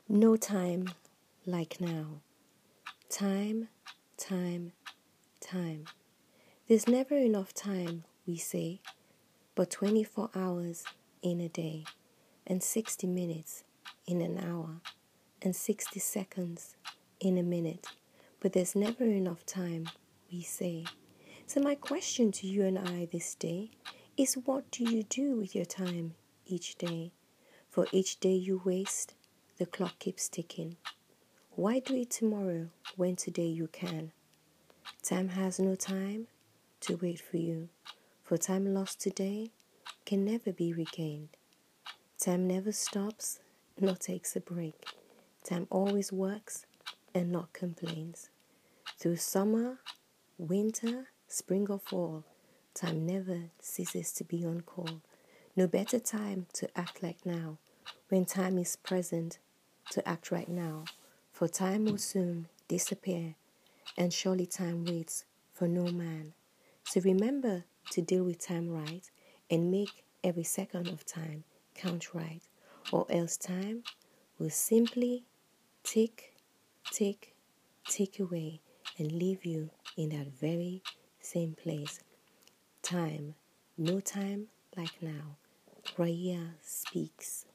No time like now. Time, time, time. There's never enough time, we say, but 24 hours in a day, and 60 minutes in an hour, and 60 seconds in a minute. But there's never enough time, we say. So my question to you and I this day is, what do you do with your time each day? For each day you waste, the clock keeps ticking. Why do it tomorrow when today you can? Time has no time to wait for you, for time lost today can never be regained. Time never stops nor takes a break. Time always works and not complains. Through summer, winter, spring or fall, time never ceases to be on call. No better time to act like now, when time is present to act right now. For time will soon disappear, and surely time waits for no man. So remember to deal with time right and make every second of time count right, or else time will simply tick, tick, tick away and leave you in that very same place. Time, no time like now. Raya speaks.